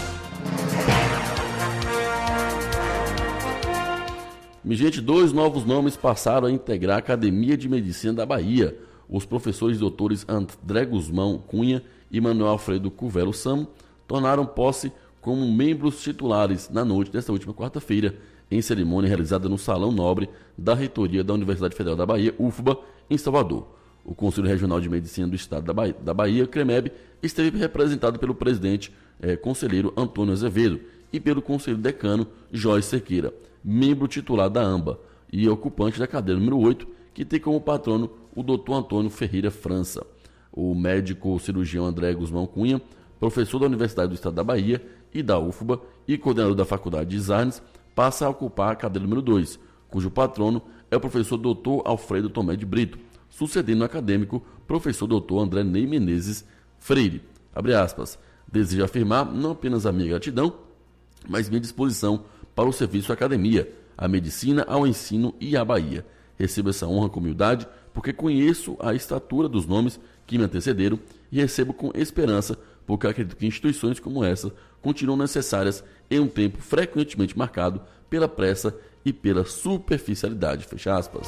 Gente, dois novos nomes passaram a integrar a Academia de Medicina da Bahia. Os professores doutores André Guzmão Cunha e Manuel Alfredo Cuvelo Samo tornaram posse como membros titulares na noite desta última quarta-feira, em cerimônia realizada no Salão Nobre da Reitoria da Universidade Federal da Bahia, U F B A, em Salvador. O Conselho Regional de Medicina do Estado da Bahia, da Bahia CREMEB, esteve representado pelo presidente eh, conselheiro Antônio Azevedo e pelo conselheiro decano Jorge Cerqueira, membro titular da AMBA e ocupante da cadeira número oito, que tem como patrono o doutor Antônio Ferreira França. O médico cirurgião André Guzmão Cunha, professor da Universidade do Estado da Bahia e da U F B A e coordenador da Faculdade de Designs, passa a ocupar a cadeira número dois, cujo patrono é o professor doutor Alfredo Tomé de Brito, sucedendo o acadêmico professor doutor André Ney Menezes Freire. Abre aspas, desejo afirmar não apenas a minha gratidão, mas minha disposição para o serviço à academia, à medicina, ao ensino e à Bahia. Recebo essa honra com humildade, porque conheço a estatura dos nomes que me antecederam e recebo com esperança, porque acredito que instituições como essa continuam necessárias em um tempo frequentemente marcado pela pressa e pela superficialidade. Fecha aspas.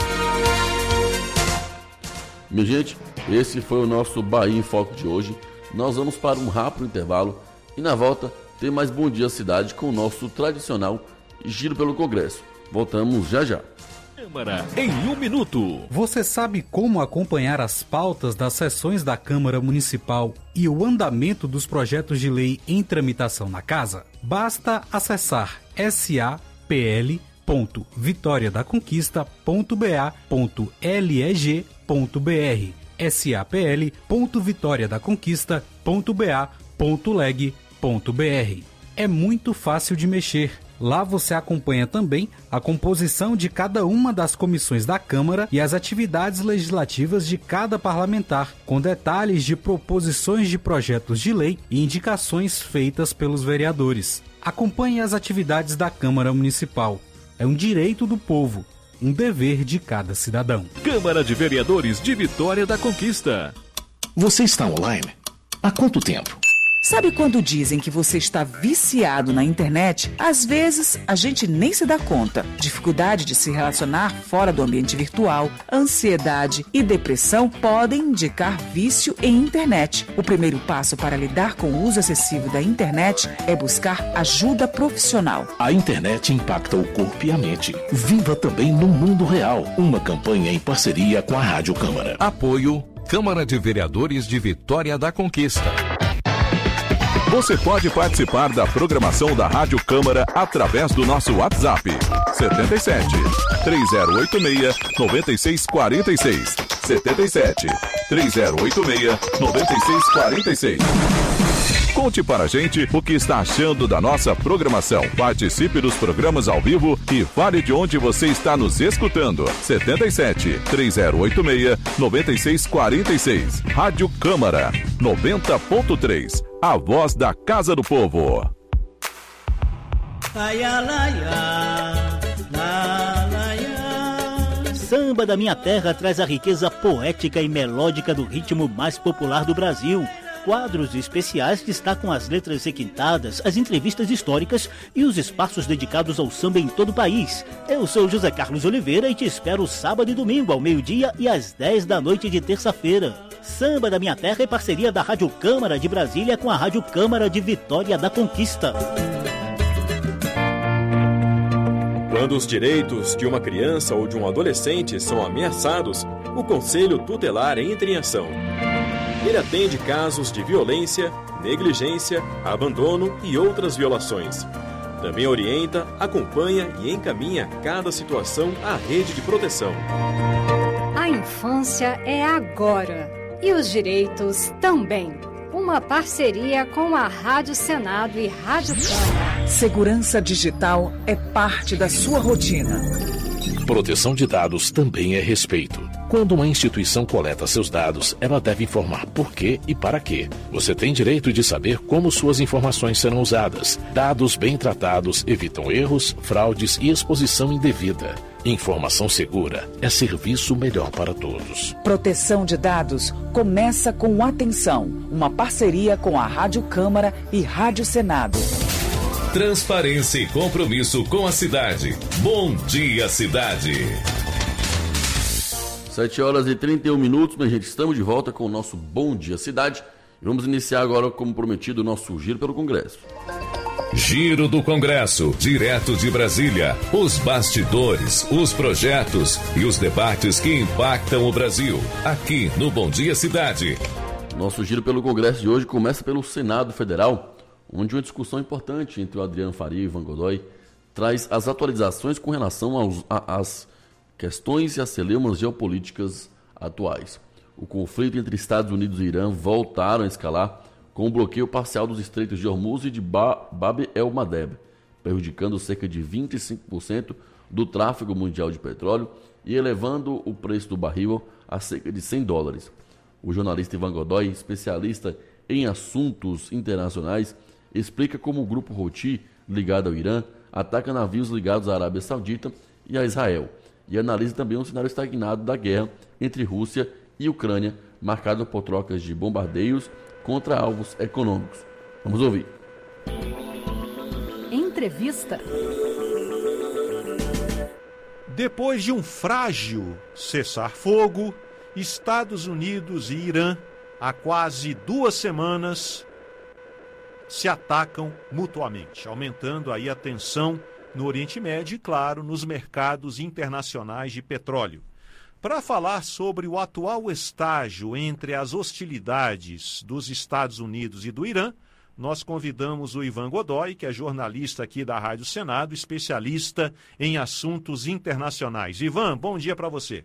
Minha gente, esse foi o nosso Bahia em Foco de hoje. Nós vamos para um rápido intervalo e na volta tem mais Bom Dia Cidade com o nosso tradicional Giro pelo Congresso. Voltamos já já. Câmara em um minuto. Você sabe como acompanhar as pautas das sessões da Câmara Municipal e o andamento dos projetos de lei em tramitação na Casa? Basta acessar sapl ponto vitória da conquista ponto ba ponto leg ponto br, sapl ponto vitória da conquista ponto ba ponto leg ponto br. É muito fácil de mexer. Lá você acompanha também a composição de cada uma das comissões da Câmara e as atividades legislativas de cada parlamentar, com detalhes de proposições de projetos de lei e indicações feitas pelos vereadores. Acompanhe as atividades da Câmara Municipal. É um direito do povo, um dever de cada cidadão. Câmara de Vereadores de Vitória da Conquista. Você está online? Há quanto tempo? Sabe quando dizem que você está viciado na internet? Às vezes, a gente nem se dá conta. Dificuldade de se relacionar fora do ambiente virtual, ansiedade e depressão podem indicar vício em internet. O primeiro passo para lidar com o uso excessivo da internet é buscar ajuda profissional. A internet impacta o corpo e a mente. Viva também no mundo real. Uma campanha em parceria com a Rádio Câmara. Apoio Câmara de Vereadores de Vitória da Conquista. Você pode participar da programação da Rádio Câmara através do nosso WhatsApp setenta e sete, três zero oito seis, nove seis quatro seis setenta e sete, três zero oito seis, nove seis quatro seis. Conte para a gente o que está achando da nossa programação. Participe dos programas ao vivo e fale de onde você está nos escutando. setenta e sete, três zero oito seis, nove seis quatro seis. Rádio Câmara noventa ponto três. A voz da Casa do Povo. Ai, ai, ai, ai, ai. Samba da Minha Terra traz a riqueza poética e melódica do ritmo mais popular do Brasil. Quadros especiais destacam as letras requintadas, as entrevistas históricas e os espaços dedicados ao samba em todo o país. Eu sou José Carlos Oliveira e te espero sábado e domingo ao meio-dia e às dez da noite de terça-feira. Samba da Minha Terra é parceria da Rádio Câmara de Brasília com a Rádio Câmara de Vitória da Conquista. Quando os direitos de uma criança ou de um adolescente são ameaçados, o Conselho Tutelar entra em ação. Ele atende casos de violência, negligência, abandono e outras violações. Também orienta, acompanha e encaminha cada situação à rede de proteção. A infância é agora e os direitos também. Uma parceria com a Rádio Senado e Rádio Câmara. Segurança digital é parte da sua rotina. Proteção de dados também é respeito. Quando uma instituição coleta seus dados, ela deve informar por quê e para quê. Você tem direito de saber como suas informações serão usadas. Dados bem tratados evitam erros, fraudes e exposição indevida. Informação segura é serviço melhor para todos. Proteção de dados começa com Atenção, uma parceria com a Rádio Câmara e Rádio Senado. Transparência e compromisso com a cidade. Bom dia, cidade. sete horas e trinta e um minutos, minha gente, estamos de volta com o nosso Bom Dia Cidade. E vamos iniciar agora, como prometido, o nosso giro pelo Congresso. Giro do Congresso, direto de Brasília. Os bastidores, os projetos e os debates que impactam o Brasil. Aqui no Bom Dia Cidade. Nosso giro pelo Congresso de hoje começa pelo Senado Federal, onde uma discussão importante entre o Adriano Faria e o Ivan Godoy traz as atualizações com relação aos, a, às questões e às celeumas geopolíticas atuais. O conflito entre Estados Unidos e Irã voltaram a escalar com o bloqueio parcial dos estreitos de Hormuz e de ba- Bab el-Mandeb, prejudicando cerca de vinte e cinco por cento do tráfego mundial de petróleo e elevando o preço do barril a cerca de cem dólares. O jornalista Ivan Godoy, especialista em assuntos internacionais, explica como o grupo Houthi, ligado ao Irã, ataca navios ligados à Arábia Saudita e a Israel, e analisa também um cenário estagnado da guerra entre Rússia e Ucrânia, marcado por trocas de bombardeios contra alvos econômicos. Vamos ouvir. Entrevista. Depois de um frágil cessar-fogo, Estados Unidos e Irã, há quase duas semanas, se atacam mutuamente, aumentando aí a tensão no Oriente Médio e, claro, nos mercados internacionais de petróleo. Para falar sobre o atual estágio entre as hostilidades dos Estados Unidos e do Irã, nós convidamos o Ivan Godoy, que é jornalista aqui da Rádio Senado, especialista em assuntos internacionais. Ivan, bom dia para você.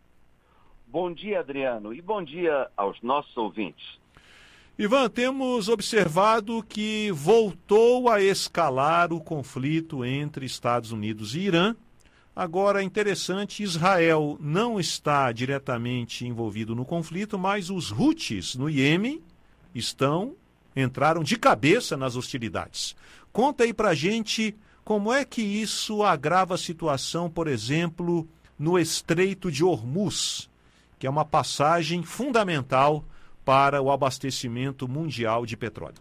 Bom dia, Adriano, e bom dia aos nossos ouvintes. Ivan, temos observado que voltou a escalar o conflito entre Estados Unidos e Irã. Agora, é interessante, Israel não está diretamente envolvido no conflito, mas os Houthis no Iêmen estão, entraram de cabeça nas hostilidades. Conta aí pra gente como é que isso agrava a situação, por exemplo, no Estreito de Hormuz, que é uma passagem fundamental para o abastecimento mundial de petróleo.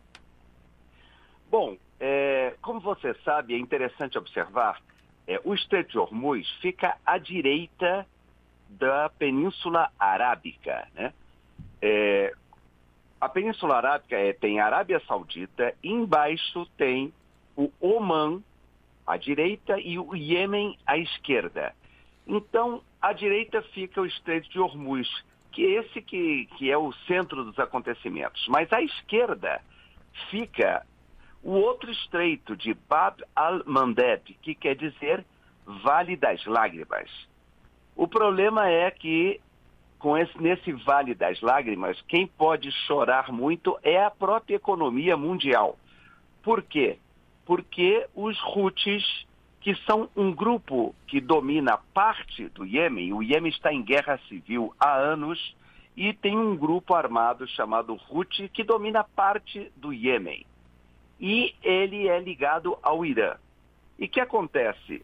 Bom, é, como você sabe, é interessante observar, é, o Estreito de Hormuz fica à direita da Península Arábica, né? É, a Península Arábica é, tem a Arábia Saudita, e embaixo tem o Omã à direita e o Iêmen à esquerda. Então, à direita fica o Estreito de Hormuz, que é esse que, que é o centro dos acontecimentos. Mas à esquerda fica o outro estreito de Bab al-Mandeb, que quer dizer Vale das Lágrimas. O problema é que, com esse, nesse Vale das Lágrimas, quem pode chorar muito é a própria economia mundial. Por quê? Porque os Houthis, que são um grupo que domina parte do Iêmen, o Iêmen está em guerra civil há anos, e tem um grupo armado chamado Houthi que domina parte do Iêmen. E ele é ligado ao Irã. E o que acontece?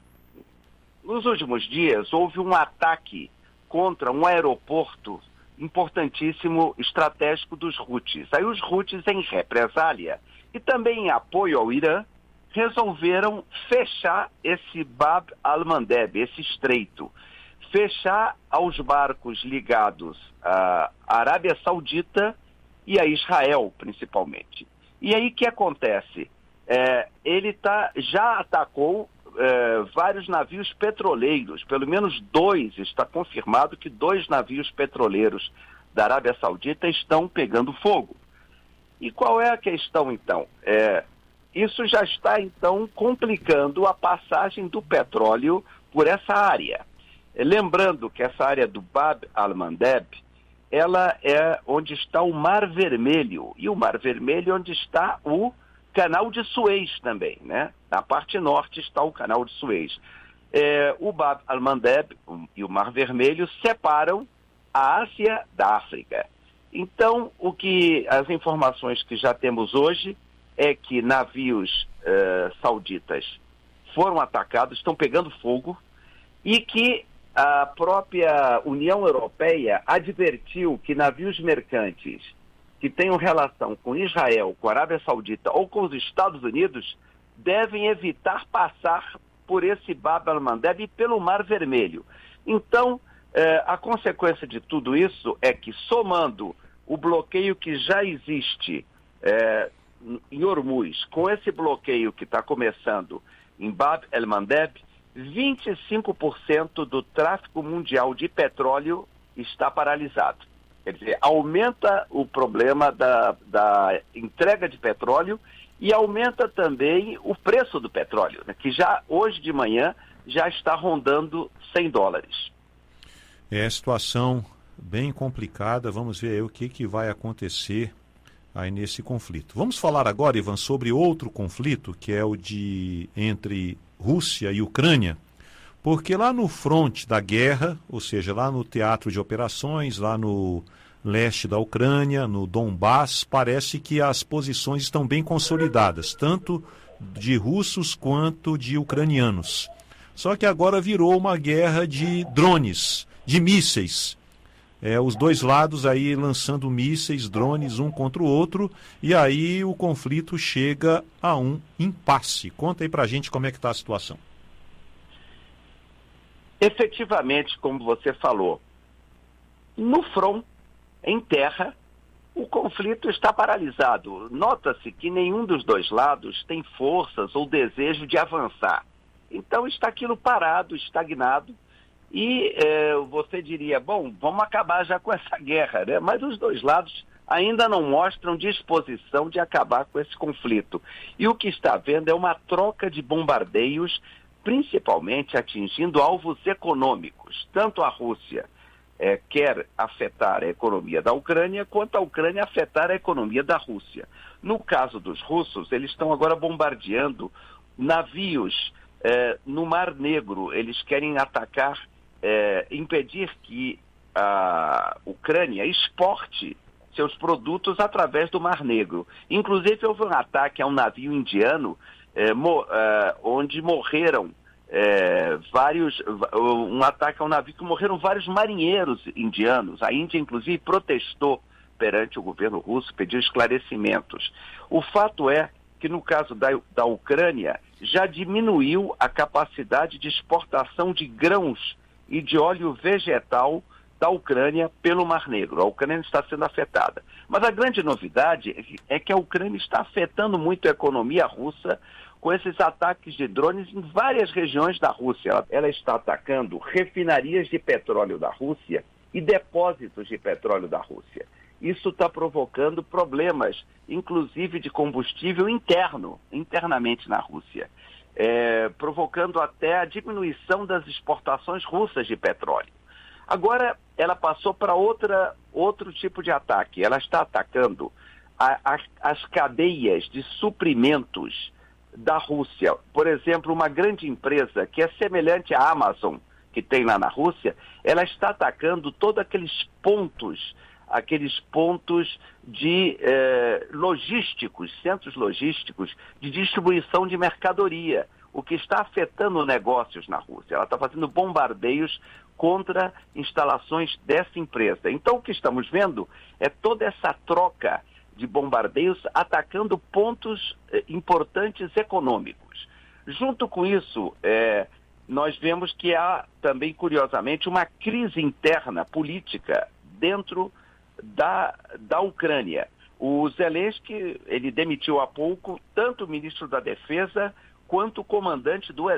Nos últimos dias, houve um ataque contra um aeroporto importantíssimo, estratégico dos Houthis. Aí os Houthis, em represália e também em apoio ao Irã, resolveram fechar esse Bab al-Mandeb, esse estreito. Fechar aos barcos ligados à Arábia Saudita e a Israel, principalmente. E aí o que acontece? É, ele tá, já atacou é, vários navios petroleiros, pelo menos dois, está confirmado que dois navios petroleiros da Arábia Saudita estão pegando fogo. E qual é a questão, então? É, isso já está, então, complicando a passagem do petróleo por essa área. Lembrando que essa área do Bab al-Mandeb, ela é onde está o Mar Vermelho, e o Mar Vermelho é onde está o Canal de Suez também, né? Na parte norte está o Canal de Suez. É, o Bab al-Mandeb e o Mar Vermelho separam a Ásia da África. Então, o que as informações que já temos hoje é que navios uh, sauditas foram atacados, estão pegando fogo, e que a própria União Europeia advertiu que navios mercantes que tenham relação com Israel, com a Arábia Saudita ou com os Estados Unidos devem evitar passar por esse Bab al-Mandeb e pelo Mar Vermelho. Então, eh, a consequência de tudo isso é que, somando o bloqueio que já existe eh, em Hormuz, com esse bloqueio que está começando em Bab al-Mandeb, vinte e cinco por cento do tráfego mundial de petróleo está paralisado. Quer dizer, aumenta o problema da, da entrega de petróleo e aumenta também o preço do petróleo, né, que já hoje de manhã já está rondando cem dólares. É situação bem complicada. Vamos ver aí o que, que vai acontecer aí nesse conflito. Vamos falar agora, Ivan, sobre outro conflito, que é o de entre Rússia e Ucrânia, porque lá no fronte da guerra, ou seja, lá no teatro de operações, lá no leste da Ucrânia, no Donbass, parece que as posições estão bem consolidadas, tanto de russos quanto de ucranianos. Só que agora virou uma guerra de drones, de mísseis. É, os dois lados aí lançando mísseis, drones, um contra o outro, e aí o conflito chega a um impasse. Conta aí pra gente como é que está a situação. Efetivamente, como você falou, no front, em terra, o conflito está paralisado. Nota-se que nenhum dos dois lados tem forças ou desejo de avançar. Então está aquilo parado, estagnado, e é, você diria, bom, vamos acabar já com essa guerra, né? Mas os dois lados ainda não mostram disposição de acabar com esse conflito. E o que está havendo é uma troca de bombardeios, principalmente atingindo alvos econômicos. Tanto a Rússia é, quer afetar a economia da Ucrânia, quanto a Ucrânia afetar a economia da Rússia. No caso dos russos, eles estão agora bombardeando navios é, no Mar Negro. Eles querem atacar, é, impedir que a Ucrânia exporte seus produtos através do Mar Negro. Inclusive, houve um ataque a um navio indiano é, mo, é, onde morreram É, vários, um ataque ao navio que morreram vários marinheiros indianos. A Índia, inclusive, protestou perante o governo russo, pediu esclarecimentos. O fato é que, no caso da, da Ucrânia, já diminuiu a capacidade de exportação de grãos e de óleo vegetal da Ucrânia pelo Mar Negro. A Ucrânia está sendo afetada. Mas a grande novidade é que a Ucrânia está afetando muito a economia russa com esses ataques de drones em várias regiões da Rússia. Ela, ela está atacando refinarias de petróleo da Rússia e depósitos de petróleo da Rússia. Isso está provocando problemas, inclusive de combustível interno, internamente na Rússia, é, provocando até a diminuição das exportações russas de petróleo. Agora, ela passou para outra, outro tipo de ataque. Ela está atacando a, a, as cadeias de suprimentos da Rússia. Por exemplo, uma grande empresa que é semelhante à Amazon, que tem lá na Rússia, ela está atacando todos aqueles pontos, aqueles pontos de eh, logísticos, centros logísticos de distribuição de mercadoria, o que está afetando negócios na Rússia. Ela está fazendo bombardeios contra instalações dessa empresa. Então, o que estamos vendo é toda essa troca de bombardeios atacando pontos eh, importantes econômicos. Junto com isso, eh, nós vemos que há também, curiosamente, uma crise interna política dentro da, da Ucrânia. O Zelensky, ele demitiu há pouco tanto o ministro da Defesa quanto o comandante do